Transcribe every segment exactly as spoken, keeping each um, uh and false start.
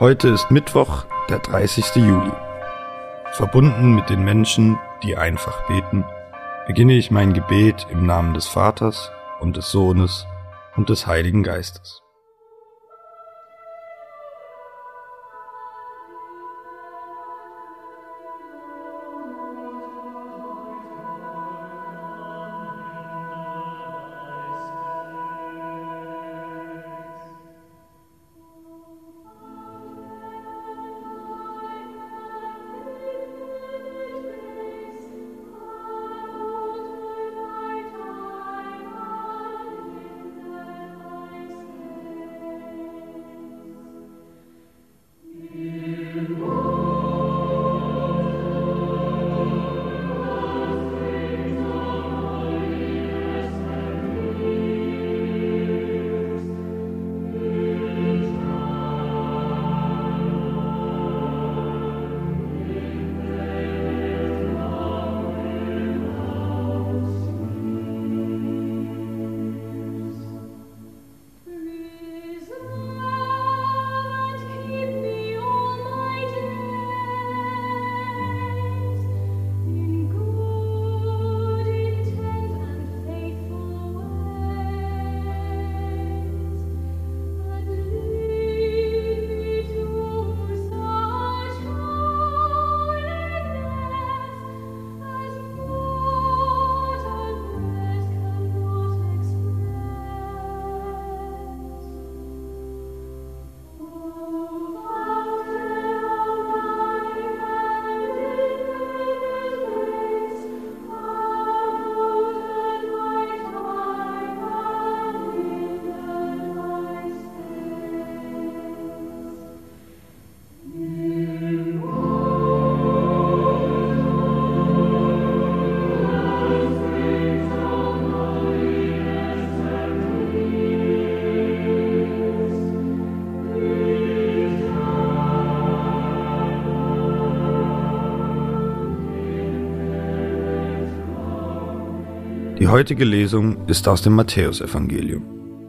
Heute ist Mittwoch, der dreißigste Juli. Verbunden mit den Menschen, die einfach beten, beginne ich mein Gebet im Namen des Vaters und des Sohnes und des Heiligen Geistes. Die heutige Lesung ist aus dem Matthäusevangelium.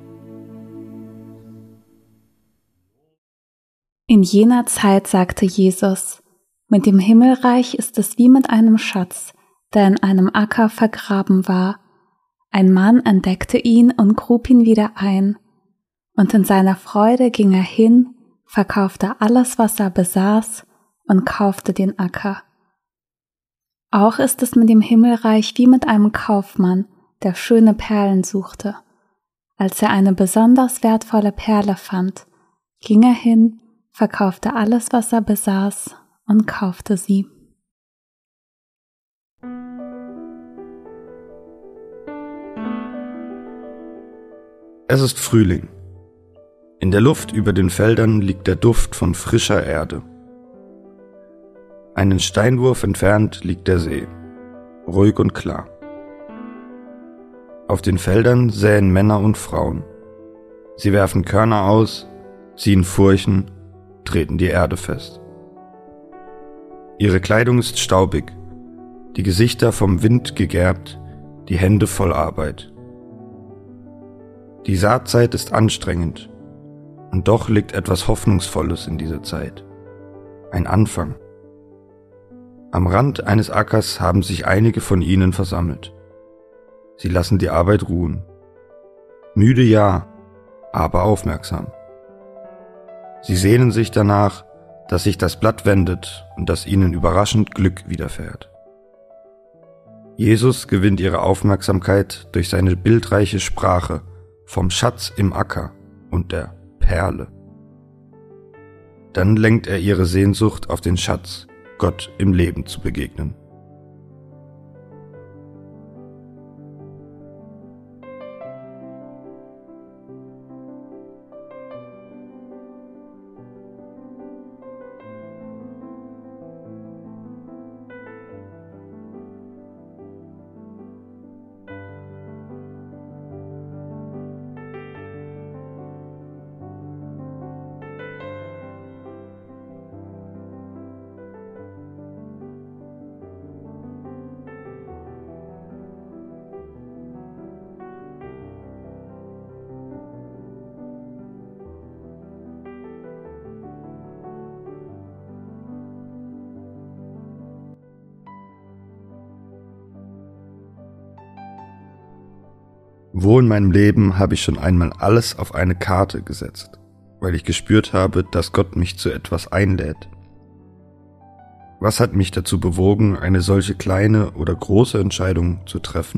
In jener Zeit sagte Jesus: Mit dem Himmelreich ist es wie mit einem Schatz, der in einem Acker vergraben war. Ein Mann entdeckte ihn und grub ihn wieder ein. Und in seiner Freude ging er hin, verkaufte alles, was er besaß, und kaufte den Acker. Auch ist es mit dem Himmelreich wie mit einem Kaufmann, der schöne Perlen suchte. Als er eine besonders wertvolle Perle fand, ging er hin, verkaufte alles, was er besaß, und kaufte sie. Es ist Frühling. In der Luft über den Feldern liegt der Duft von frischer Erde. Einen Steinwurf entfernt liegt der See, ruhig und klar. Auf den Feldern säen Männer und Frauen. Sie werfen Körner aus, ziehen Furchen, treten die Erde fest. Ihre Kleidung ist staubig, die Gesichter vom Wind gegerbt, die Hände voll Arbeit. Die Saatzeit ist anstrengend, und doch liegt etwas Hoffnungsvolles in dieser Zeit. Ein Anfang. Am Rand eines Ackers haben sich einige von ihnen versammelt. Sie lassen die Arbeit ruhen. Müde ja, aber aufmerksam. Sie sehnen sich danach, dass sich das Blatt wendet und dass ihnen überraschend Glück widerfährt. Jesus gewinnt ihre Aufmerksamkeit durch seine bildreiche Sprache vom Schatz im Acker und der Perle. Dann lenkt er ihre Sehnsucht auf den Schatz, Gott im Leben zu begegnen. Wo in meinem Leben habe ich schon einmal alles auf eine Karte gesetzt, weil ich gespürt habe, dass Gott mich zu etwas einlädt? Was hat mich dazu bewogen, eine solche kleine oder große Entscheidung zu treffen?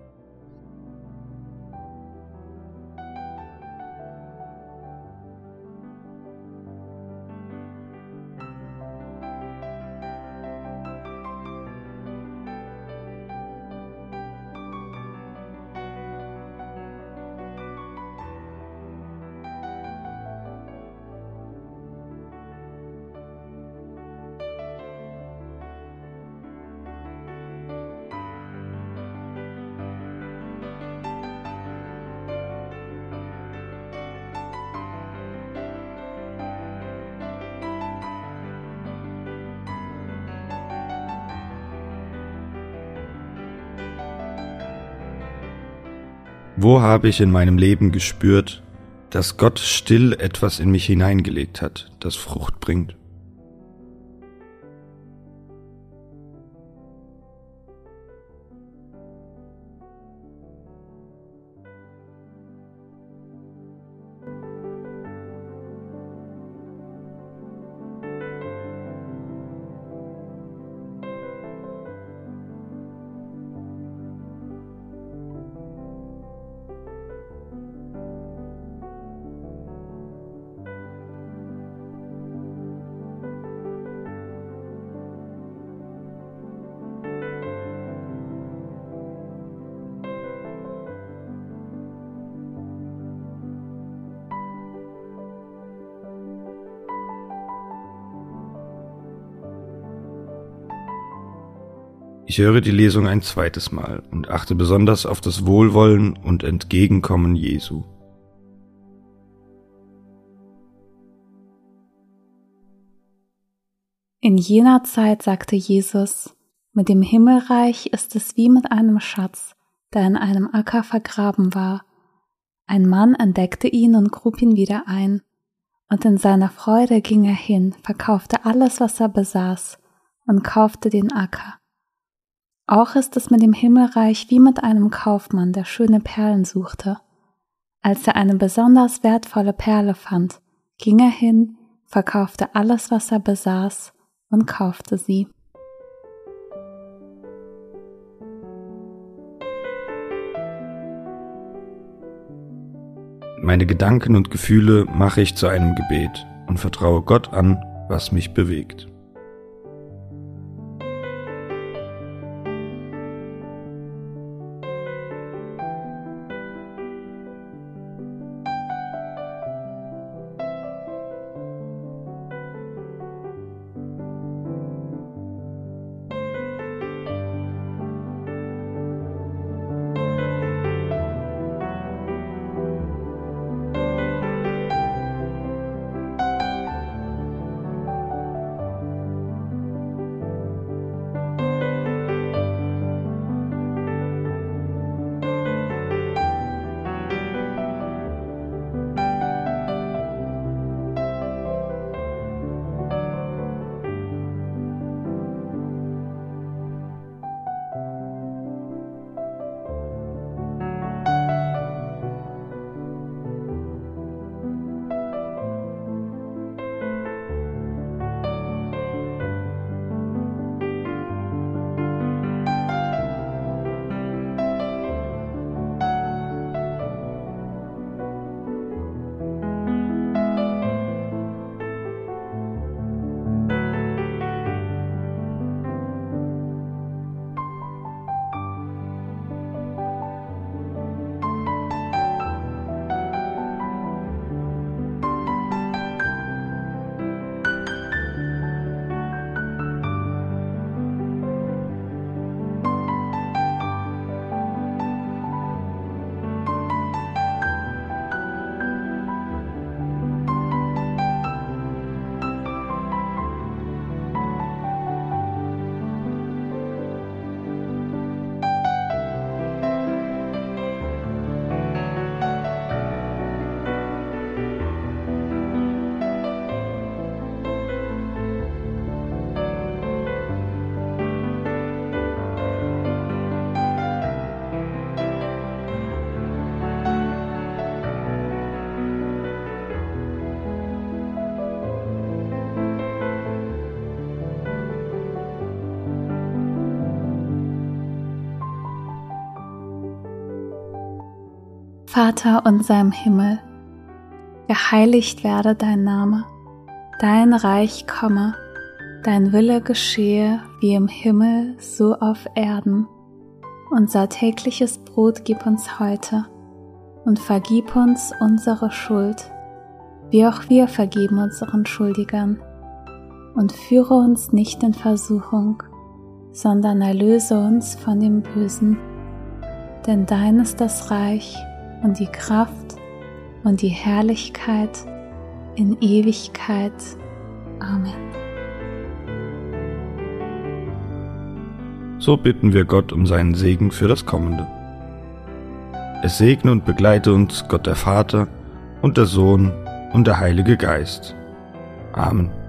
Wo habe ich in meinem Leben gespürt, dass Gott still etwas in mich hineingelegt hat, das Frucht bringt? Ich höre die Lesung ein zweites Mal und achte besonders auf das Wohlwollen und Entgegenkommen Jesu. In jener Zeit sagte Jesus: Mit dem Himmelreich ist es wie mit einem Schatz, der in einem Acker vergraben war. Ein Mann entdeckte ihn und grub ihn wieder ein. Und in seiner Freude ging er hin, verkaufte alles, was er besaß, und kaufte den Acker. Auch ist es mit dem Himmelreich wie mit einem Kaufmann, der schöne Perlen suchte. Als er eine besonders wertvolle Perle fand, ging er hin, verkaufte alles, was er besaß, und kaufte sie. Meine Gedanken und Gefühle mache ich zu einem Gebet und vertraue Gott an, was mich bewegt. Vater unser im Himmel, geheiligt werde dein Name, dein Reich komme, dein Wille geschehe wie im Himmel, so auf Erden. Unser tägliches Brot gib uns heute und vergib uns unsere Schuld, wie auch wir vergeben unseren Schuldigern. Und führe uns nicht in Versuchung, sondern erlöse uns von dem Bösen. Denn dein ist das Reich und die Kraft und die Herrlichkeit in Ewigkeit. Amen. So bitten wir Gott um seinen Segen für das Kommende. Es segne und begleite uns Gott der Vater und der Sohn und der Heilige Geist. Amen.